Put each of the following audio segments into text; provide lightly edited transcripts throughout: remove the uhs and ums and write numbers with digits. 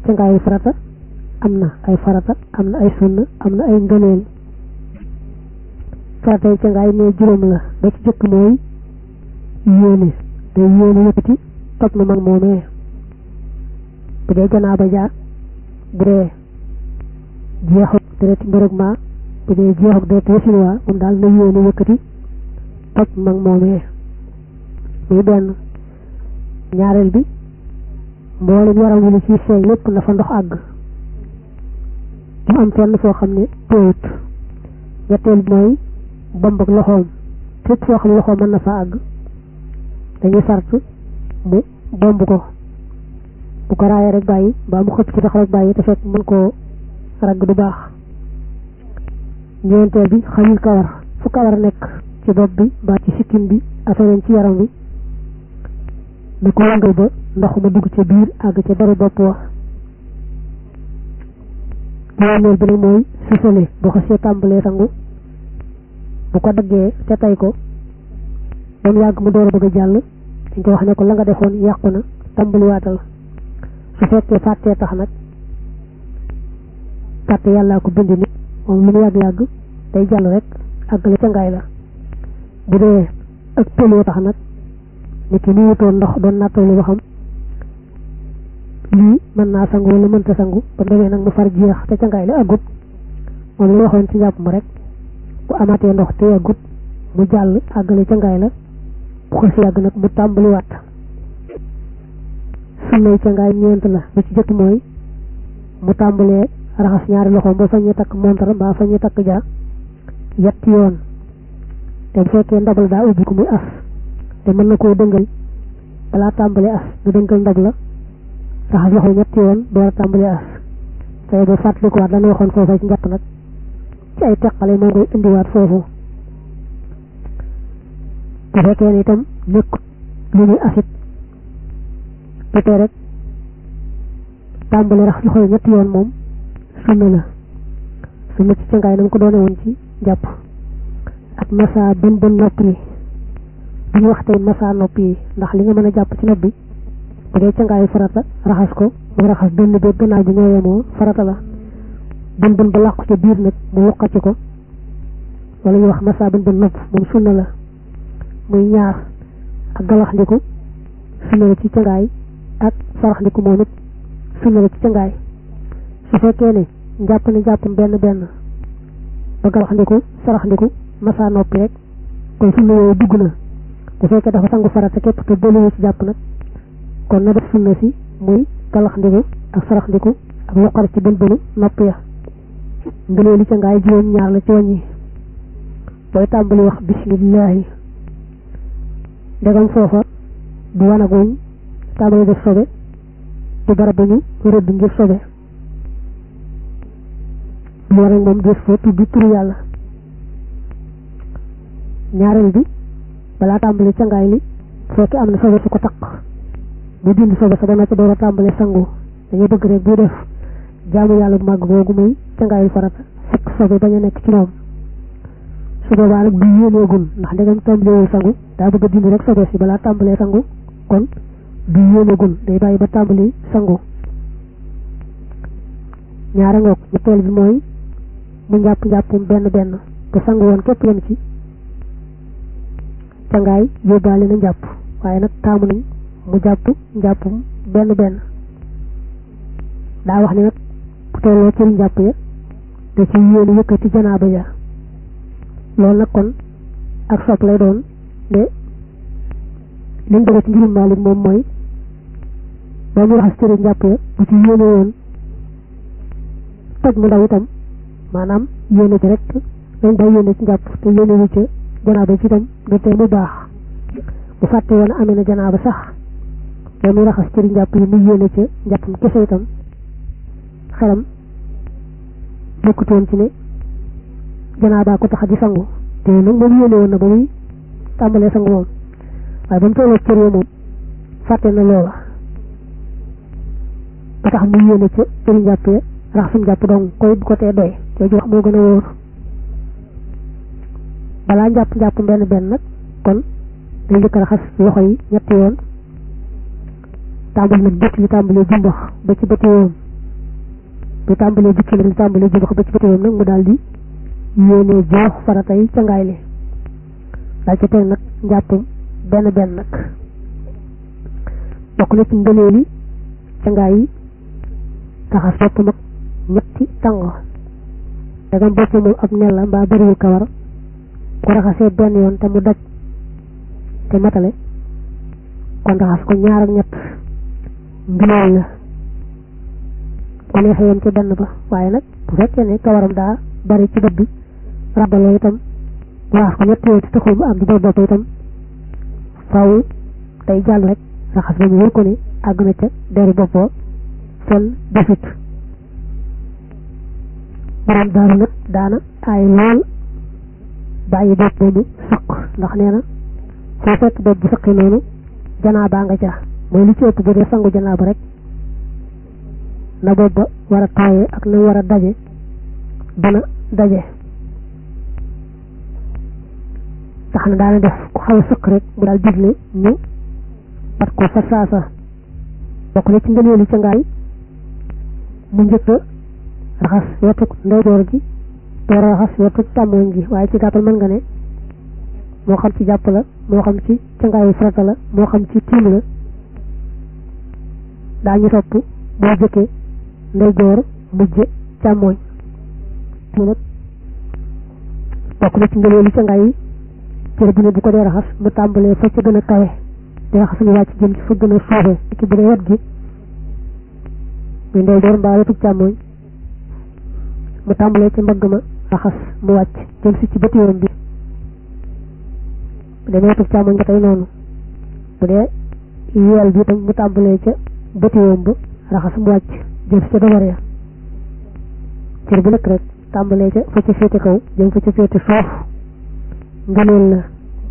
cangaayal farata am na ay farata am na ay sunna am na ay ngëneel faratay cangaay ne juróom la ba ci jëkk mooy yéene day yéene yëkkati toj mu mag moomee bu dee janaaba ja bu dee jeexut deret mbërëg ma bu dee jeexut deret wasinwaa moom daal na yéene yëkkati toj mag moomee muy benn ñaareel bi mboolem yaram wi li ci seey lépp na fa ndox àgg mu am fenn foo xam ne tooyut ñetteel bi mooy bomb ak loxoom fépp foo xam ne loxoom mën na fa àgg dañuy sart mu bomb ko bu ko raayee rek bàyyi mbaa mu xëpp ci tax rek bàyyi te fekk mën koo ragg du baax ñeenteel bi xamul kawar fu kawar nekk ci bopp bi mbaa ci sikkim bi ak feneen ci yaram bi da ko wangal ba ndox ma dugg ca biir àgg ca dara bopp wax juróomeel bi nag mooy sisale boo xasee tàmbalee sangu bu ko daggee te tay ko ba mu yàgg mu door a bëgg a jàll dañ ko wax ne ko la nga defoon yàqu na tàmbaliwaatal su fekkee fàttee tax nag fàtte yàllaa ko bind nit moom lu mu yàgg-yàgg day jàll rek àggale ca ngaay la bu dee ak tëloo tax nag nit ki mu wutoon ndox doon nattali ba xam lii mën naa sangu wala mënta sangu ba demee nag mu far jeex te ca ngaay la àggut moom la waxoon ci njàpp ma rek bu amatee ndox te àggut mu jàll àggale ca ngaay la bu ko si yàgg nag mu tàmbaliwaat sunnay ca ngaay ñeent la ba ci jëkk mooy mu tàmbalee raxas ñaari loxoom ba fa ñuy takk montar mbaa fa ñuy takk ja yetti yoon te bu fekkee ndabal daa ubbi ko muy as te mën na koo dëngal balaa tàmbalee as du dëngal ndab la raxas loxo ñetti yoon door a tàmbalee as tey ba fàttalikuwaat lan waxoon foofa ci njàpp nag ci ay teqale moo koy indiwaat foofu bu fekkee ne itam nekk lu ñuy asit bu tey rek tàmbalee raxas loxo ñetti yoon moom sunna la sunna ci cangaay na mu ko doone woon ci njàpp ak massa bën nopp yi bu ñu wax tey massa nopp yi ndax li nga mën a jàpp ci nopp bi bu dee cangaayu farata raxas ko mu raxas benn bépp gannaaw bi ñoo yemoo farata la bën ba làqu ca biir nag mu wuqati ko wala ñu wax massa bën nopp moom sunna la muy ñaar ak galaxndiku sunna la ci cangaay ak saraxndiku moom it sunna la ci cangaay su fekkee ne njàpp ne jàppam benn ba galaxndiku saraxndiku massa noppi rek kon sunna yooyu dugg na bu fekkee dafa sangu farata képp te booluwu ci jàpp nag kon na def sunna si muy galaxndiku ak saraxndiku ak luqar ci bën nopp ya ngënee li ca ngaay juróom ñaar la ci wàññi booy tàmbali wax bismillahi ndegam foofa du wanaguñ tàmbali def sobe du barab bu ñu rëdd ngir sobe lu war moom des fa tudd turu yàlla ñaareel bi balaa tàmbali cangaay li fekkee am na sobe su ko taq bu dindi sobe sa ba noppi door a tàmbali sangu dañuy bëgg rek bu def jaamu yàlla bu màgg googu muy cangaayul farata fekk sobe bañ a nekk ci moom su boobaa nag du yéeneegun ndax ndegam tàmbalewul sangu daa bëgg a dindi rek sobe si balaa tàmbalee sangu kon du yéeneegun day bàyyi ba tàmbali sangu ñaara ngoog ñetteel bi mooy mu njàppum benn te sangu woon képp yem ci cangaay yóbbaale na njàpp waaye nag taamu nañ mu njàppum benn daa wax ni nag bu tolloo ci njàpp ya te ci yéene yëkkati janaaba ja loolu nag kon ak sopp lay doon de liñ bëgg ci ngirum Maalik moom mooy ba mu raxas cëri njàpp ya bu ci yéene woon toj mu ndaw itam maanaam yéene ci rek dañ day yéene ci njàpp te yéene wu ca janaaba ci itam du tee mu baax bu fàtte woon amee na janaaba sax ba muy raxas cëri njàpp yi mu yéene ca njàppam kese itam xelam bokkutoon ci ne janaaba ko tax di sangu te nag moom yéene woon na ba muy tàmbalee sangu moom waaye ba mu tolloo cër moom fàtte na loola ba tax mu yéene ca cëri njàpp ya raxasum njàpp dong koy bu ko tee doy jooju wax moo gën a wóor balaa njàpp benn nag kon day njëkk raxas loxo yi ñetti yoon tàmbali nag bët yi tàmbalee jumbax ba ci bëti woon bu tàmbalee jukki la tàmbalee jëbax ba ci bëtiwoom nag mu daal di yéenee joox faratay cangaay li daal ci teg nag njàppum benn benn nag bokk na ci ngëneeli cangaay yi raxas boppam ak ñetti tàng dagam bopp moom ab nel la mbaa bëriwul kawar ko raxasee benn yoon te mu daj te matale kon raxas ko ñaar ak ñett ngëneel la ko neexee yam ci benn ba waaye nag bu fekkee ne kawaram daa bari ci bët bi rabaloo itam raxas ko ñett yooyu te taxul mu am di bopp itam faaw day jàll rek raxas ba mu wër ko ni àgg na ca deri boppoo seen defit borom daaru nag daana ay lool bàyyi bopp boobu sëq ndax nee na foo fekk bopp bu sëqi noonu janaaba nga ca mooy li ci ëpp bu dee sangu janaaba rek na bopp ba war a tooyee ak na war a daje dana daje tax na daana def ku xaw a sëq rek mu daal digle ñu bat ko fa saasa bokk na ci ngëneeli ca ngaay mu njëkk a raxas wetu ndeyjoor gi door a raxas wetu càmmoñ gi waaye ci gàttal mën nga ne moo xam ci jàpp la moo xam ci cangaayu farata la moo xam ci tiim la daañu topp boo jëkkee ndeyjoor mujje càmmoñ mu nag bokk na ci ngëneeli cangaay yi cër bu ne bu ko dee raxas mu tàmbalee fa ca gën a kawe di raxas ñu wàcc jëm ci fa gën a suufe ki bu dee wet gi muy ndeyjoor mbaa wetu càmmoñ mu tàmbalee ci mbagg ma raxas mu wàcc jëm si ci bëtiwoom bi bu dee wetu càmmoñ ba tey noonu bu dee yeel bi itam mu tàmbalee ca bëtiwoom ba raxas mu wàcc jëm si ca dobar ya cër bu nekk rek tàmbalee ca fa ca féete kaw jëm fa ca féete suuf ngëneel la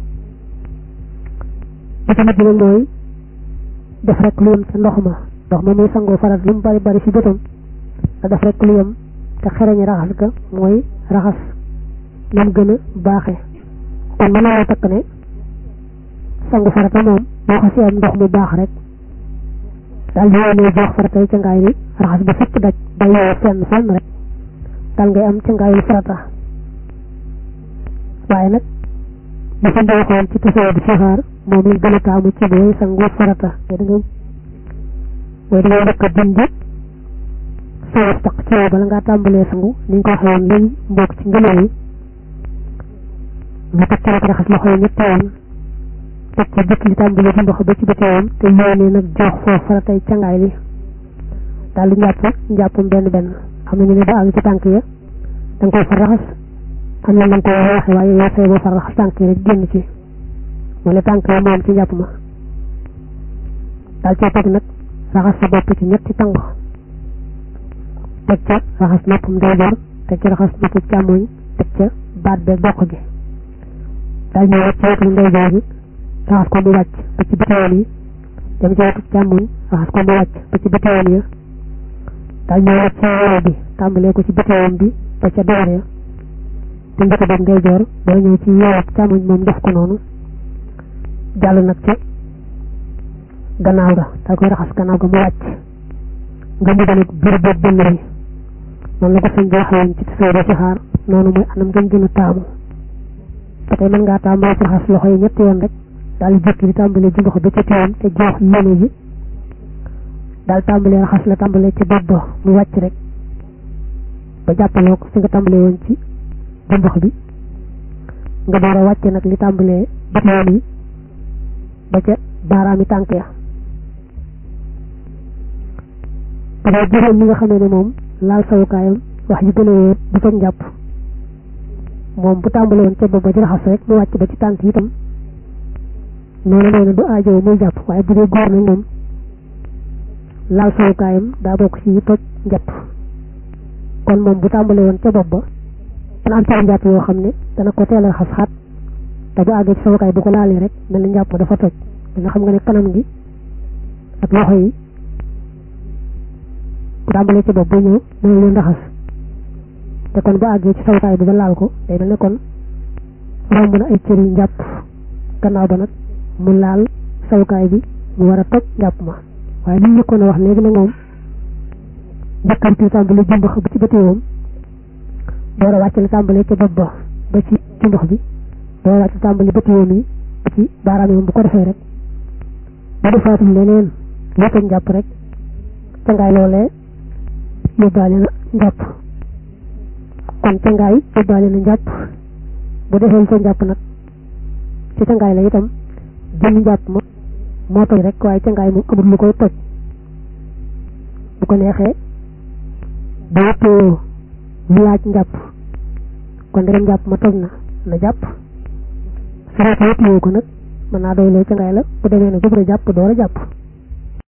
ba tamit bi nag mooy def rek lu yem ca ndox ma muy sangoo farat lu mu bari bari si bëtam nga def rek lu yem te xereñi raxas ga mooy raxas nam gën a baaxe kon mën naa takk ne sangu farata moom boo ko si am ndox mu baax rek daal di yéenee jox faratay ca ngaay li raxas ba fépp daj ba yow fenn rek daal ngay am ca ngaayul farata waaye nag dafa ndoxoon ci tasoo bi saxaar moom lañ gën a taamu ci booy sangu farata mooy dangay njëkk a dindi sawar taq ci bala ngaa tàmbalee sangu ni nga ko waxee woon léegi mbokk ci ngëneel yi nga teg ca raxas loxo yi ñetti yoon teg ca bëkk li tàmbalee ci ndox ba ci bëti yoon te yéene nag jox foofu faratay cangaay li daal di njàppam benn am na ñu ne ba àgg ci tànk ya da nga koy far raxas am na nga koy waxee waaye yow say boo far raxas tànk yi rek génn ci wala tànk ya moom ci njàpp ma daal cee teg nag raxas sa bopp ci ñetti tàng teg ca raxas noppam ndeyjoor teg ca raxas noppam càmmoñ teg ca baat beeg bokk gi daal ñëw rek ci wetu ndeyjoor bi raxas ko mu wàcc ba ci bëtiwoon yi dem ci wetu càmmoñ raxas ko mu wàcc ba ci bëtiwoon ya daal ñëw rek ci woow bi tàmbalee ko ci bëtiwoon bi ba ca door ya te njëkk a def ndeyjoor boo ñëw ci yeewat càmmoñ moom def ko noonu jàll nag ca gannaaw ga daal koy raxas gannaaw ga mu wàcc nga mu dalit biir boobu bënn bi noonu la ko sëñ bi waxee ci tasoo ba ci xaar noonu mooy anam gën gën a taamu te tey mën ngaa taamu raxas loxo yi ñetti yoon rek daal di jëkk di tàmbalee ci loxo ba ca tiwoon te joox yéene ji daal tàmbalee raxas la tàmbalee ci bopp ba mu wàcc rek ba jàppaloo ko fi nga tàmbalee woon ci jumbax bi nga door a wàcce nag li tàmbalee bëtiwoon yi ba ca baaraami tànk ya dafay jëróom mi nga xamee ne moom laal sawukaayam wax ji gën a wóor du fa njàpp moom bu tàmbale woon ca bopp ba di raxas rek mu wàcc ba ci tànk itam noonu du aajow muy jàpp waaye bu dee góor nag moom laal sawukaayam daa bokk ci yi toj njàpp kon moom bu tàmbale woon ca bopp ba dana am ca njàpp yoo xam ne dana ko teel a raxas xaat te bu àggee ci sawukaay bu ko laalee rek mel ni njàpp dafa toj nga xam nga ne kanam gi ak loxo yi bu tàmbalee ci bopp ba ñëw dana leen raxas te kon bu àggee ci sawukaay bi ba laal ko day mel ne kon romb na ay cër yu njàpp gannaaw ba nag mu laal sawukaay bi mu war a toj njàpp ma waaye li ñu njëkkoon a wax léegi nag moom njëkkanti tàmbali jumbax ba ci bëteewam door a wàcc la tàmbali ca bopp ba ci jumbax bi door a wàcc tàmbali bëteewam yi ba ci baaraam yi bu ko defee rek bu defaatul leneen lépp njàpp rek cangaay loolee yóbbaale na njàpp kon cangaay yóbbaale na njàpp bu defee sa njàpp nag ci cangaay la itam jënd njàpp ma moo toj rek waaye cangaay moom amul lu koy toj bu ko neexee bu wëttoo lu laaj njàpp kon ndegam njàpp ma toj na jàpp su fekkee wëttoo ko nag mën naa doy loo cangaay la bu demee nag jëbër a jàpp door a jàpp